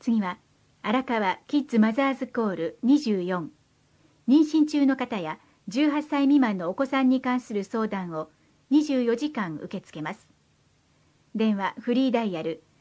次は荒川キッズマザーズコール24。妊娠中の方や18歳未満のお子さんに関する相談を24時間受け付けます。電話フリーダイヤル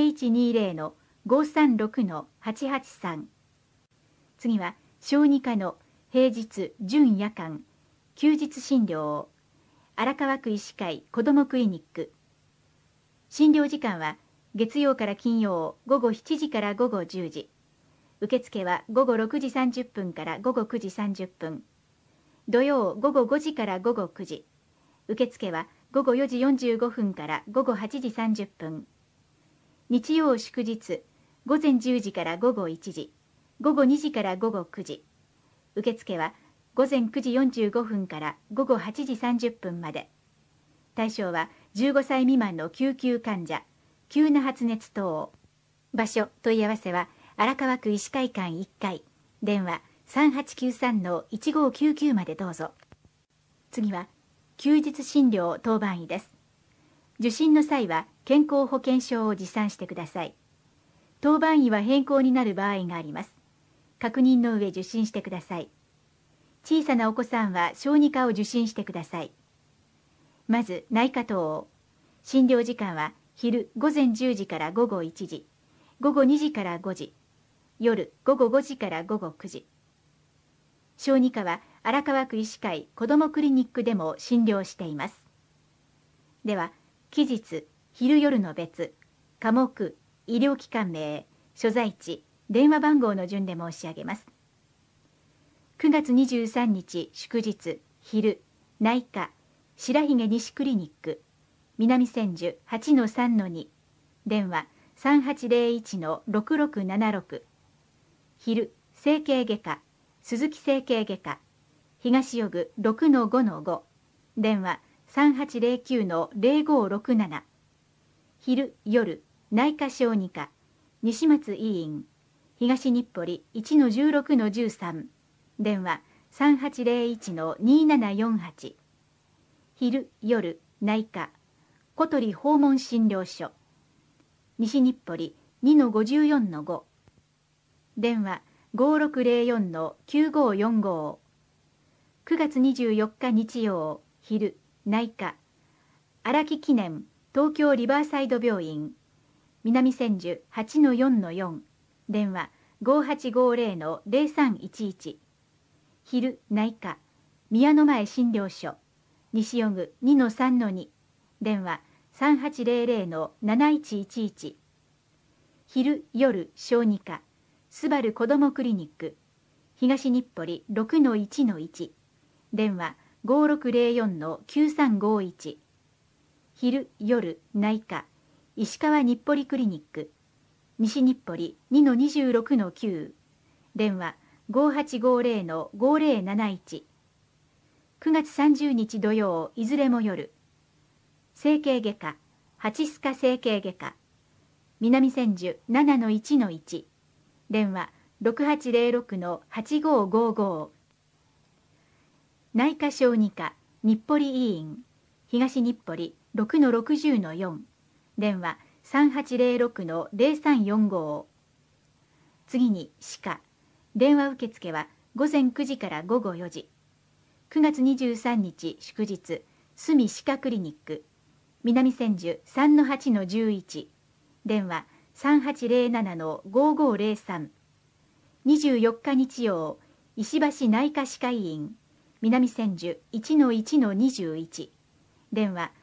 0120-536-883。次は小児科の平日準夜間休日診療を荒川区医師会子どもクリニック。診療時間は月曜から金曜午後7時から午後10時。受付は午後6時30分から午後9時30分。土曜午後5時から午後9時。受付は午後4時45分から午後8時30分。日曜祝日、午前10時から午後1時。午後2時から午後9時。受付は午前9時45分から午後8時30分まで。対象は15歳未満の救急患者、急な発熱等。場所、問い合わせは荒川区医師会館1階、電話 3893-1599 までどうぞ。次は休日診療当番医です。受診の際は健康保険証を持参してください。当番医は変更になる場合があります。確認の上受診してください。小さなお子さんは小児科を受診してください。まず内科等。診療時間は昼午前10時から午後1時、午後2時から5時、夜午後5時から午後9時。小児科は荒川区医師会子どもクリニックでも診療しています。では期日、昼夜の別、科目、医療機関名、所在地、電話番号の順で申し上げます。9月23日祝日、昼、内科、白髭西クリニック、南千住 8-3-2、電話 3801-6676。昼、整形外科、鈴木整形外科、東予具 6-5-5、電話 3809-0567。昼、夜、内科小児科、西松医院、東日暮里 1-16-13、電話 3801-2748。昼、夜、内科、小鳥訪問診療所、西日暮里 2-54-5、電話 5604-9545。9月24日日曜、昼、内科、荒木記念東京リバーサイド病院、南千住 8-4-4、電話 5850-0311。昼、内科、宮の前診療所、西予具 2-3-2、電話 3800-7111。昼、夜、小児科、スバル子どもクリニック、東日暮里 6-1-1、電話 5604-9351。昼、夜、内科、石川日暮里クリニック、西日暮里 2-26-9、電話 5850-5071。9月30日土曜、いずれも夜、整形外科、蜂須賀整形外科、南千住 7-1-1、電話 6806-8555。内科小児科、日暮里医院、東日暮里 6-60-4、電話 3806-0345。次に歯科、電話受付は午前9時から午後4時。9月23日祝日、住歯科クリニック、南千住 3-8-11、電話 3807-5503。24日日曜、石橋内科歯科医院、南千住 1-1-21、電話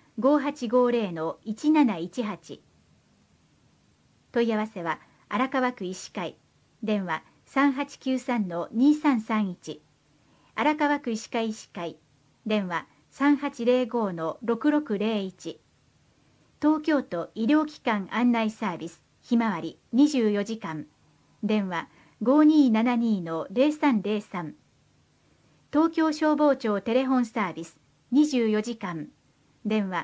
5850-1718。問い合わせは荒川区医師会、電話 3893-2331、荒川区医師会医師会、電話 3805-6601。東京都医療機関案内サービスひまわり24時間、電話 5272-0303。東京消防庁テレホンサービス24時間、電話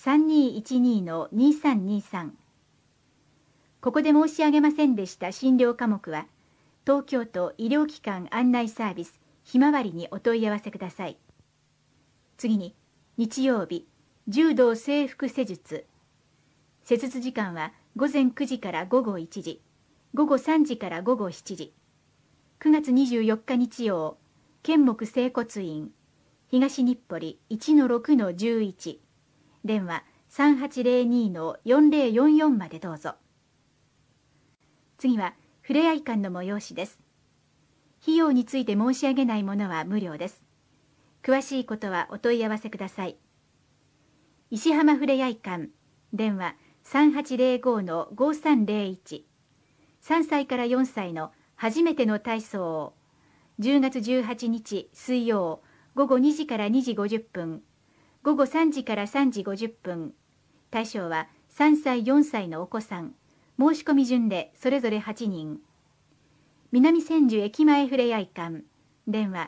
3212-2323。ここで申し上げませんでした診療科目は、東京都医療機関案内サービスひまわりにお問い合わせください。次に、日曜日、柔道整復施術。施術時間は午前9時から午後1時、 午後3時から午後7時。9月24日日曜、剣木整骨院、東日暮里 1-6-11、電話 3802-4044 までどうぞ。次はふれあい館の催しです。費用について申し上げないものは無料です。詳しいことはお問い合わせください。石浜ふれあい館、電話 3805-5301、3歳から4歳の初めての体操を10月18日水曜午後2時から2時50分、午後3時から3時50分、対象は3歳4歳のお子さん、申し込み順でそれぞれ8人。南千住駅前ふれあい館、電話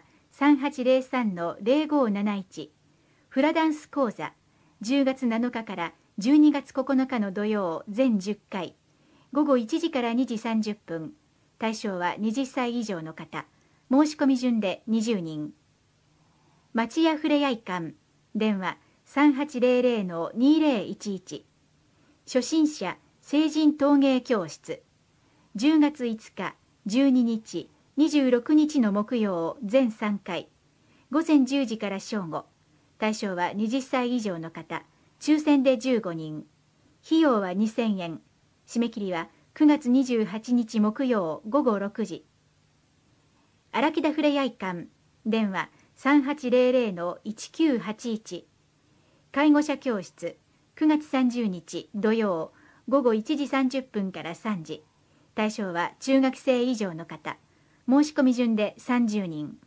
3803-0571、フラダンス講座、10月7日から12月9日の土曜全10回、午後1時から2時30分、対象は20歳以上の方、申し込み順で20人。町屋ふれあい館、電話 3800-2011、初心者成人陶芸教室、10月5日、12日、26日の木曜全3回、午前10時から正午、対象は20歳以上の方、抽選で15人。費用は2000円。締め切りは9月28日木曜午後6時。荒木田ふれあい館、電話 3800-1981、介護者教室、9月30日土曜午後1時30分から3時。対象は中学生以上の方、申し込み順で30人。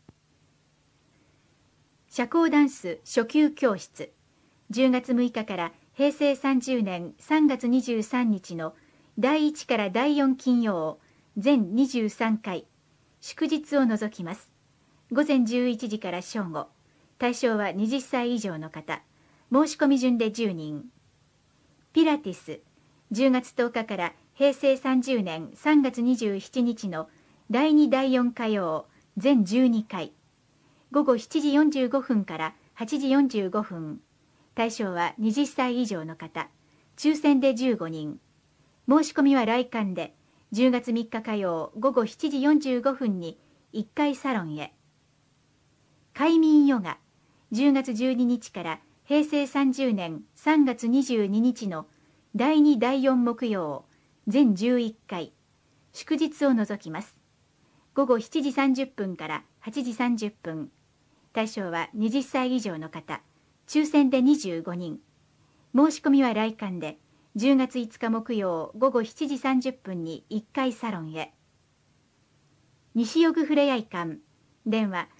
社交ダンス初級教室、10月6日から平成30年3月23日の第1から第4金曜全23回、祝日を除きます。午前11時から正午。対象は20歳以上の方、申し込み順で10人。ピラティス、10月10日から平成30年3月27日の第2第4火曜全12回、午後7時45分から8時45分。対象は20歳以上の方、抽選で15人。申し込みは来館で、10月3日火曜午後7時45分に1階サロンへ。快眠ヨガ、10月12日から平成30年3月22日の第2第4木曜全11回、祝日を除きます。午後7時30分から8時30分。対象は20歳以上の方、抽選で25人。申し込みは来館で、10月5日木曜午後7時30分に1階サロンへ。西予具ふれあい館、電話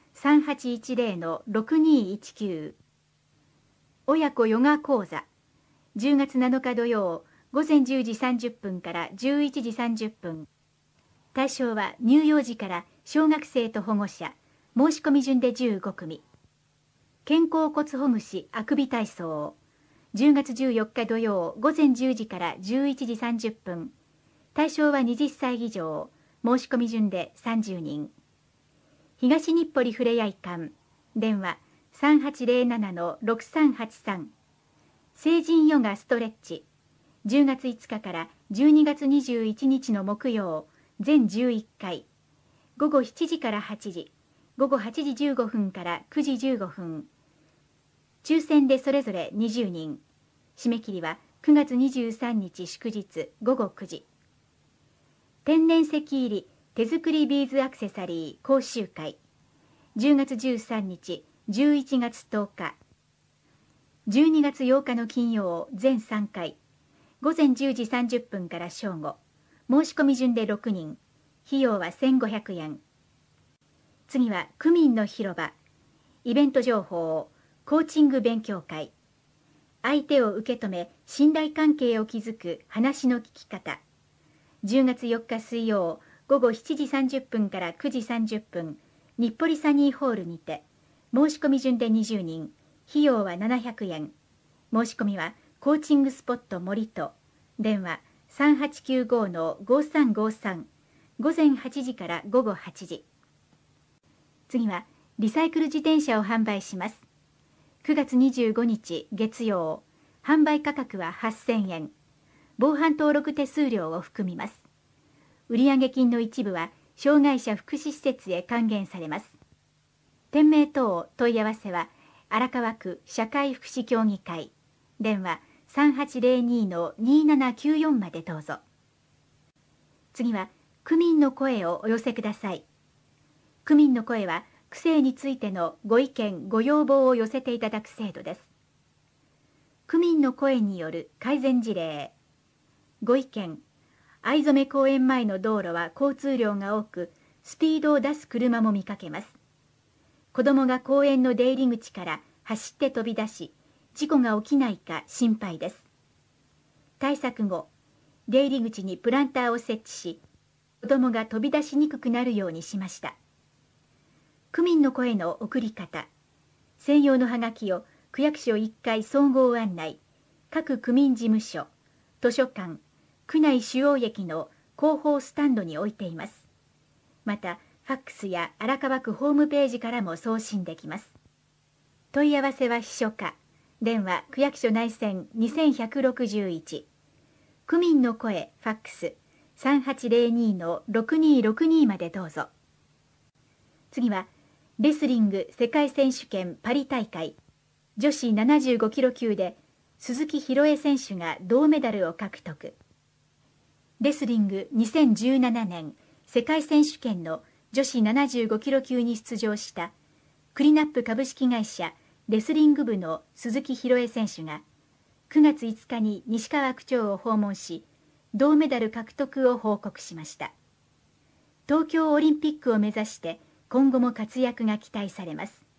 3810-6219、親子ヨガ講座、10月7日土曜午前10時30分から11時30分。対象は乳幼児から小学生と保護者、申し込み順で15組。肩甲骨ほぐしあくび体操、10月14日土曜午前10時から11時30分。対象は20歳以上、申し込み順で30人。東日暮里ふれあい館、電話 3807-6383、成人ヨガストレッチ、10月5日から12月21日の木曜全11回、午後7時から8時、午後8時15分から9時15分。抽選でそれぞれ20人。締め切りは9月23日祝日午後9時。天然石入り手作りビーズアクセサリー講習会、10月13日、11月10日、12月8日の金曜全3回、午前10時30分から正午。申し込み順で6人。費用は1500円。次は区民の広場、イベント情報、コーチング勉強会、相手を受け止め信頼関係を築く話の聞き方、10月4日水曜午後7時30分から9時30分、日暮里サニーホールにて、申し込み順で20人、費用は700円。申し込みはコーチングスポット森と、電話 3895-5353、午前8時から午後8時。次はリサイクル自転車を販売します。9月25日月曜、販売価格は8000円。防犯登録手数料を含みます。 売上金の一部は障害者福祉施設へ還元されます。店名等問い合わせは荒川区社会福祉協議会、電話3802-2794までどうぞ。次は区民の声をお寄せください。区民の声は区政についてのご意見ご要望を寄せていただく制度です。区民の声による改善事例。ご意見、藍染公園前の道路は交通量が多くスピードを出す車も見かけます。子どもが公園の出入り口から走って飛び出し事故が起きないか心配です。対策後、出入り口にプランターを設置し子どもが飛び出しにくくなるようにしました。区民の声の送り方。専用のハガキを区役所1階総合案内、各区民事務所、図書館、区内主要駅の広報スタンドに置いています。また、ファックスや荒川区ホームページからも送信できます。問い合わせは秘書課、電話区役所内線2161、区民の声ファックス3802-6262までどうぞ。次は、レスリング世界選手権パリ大会、女子75キロ級で鈴木宏恵選手が銅メダルを獲得。レスリング2017年世界選手権の女子75キロ級に出場したクリナップ株式会社レスリング部の鈴木宏恵選手が9月5日に西川区長を訪問し、銅メダル獲得を報告しました。東京オリンピックを目指して今後も活躍が期待されます。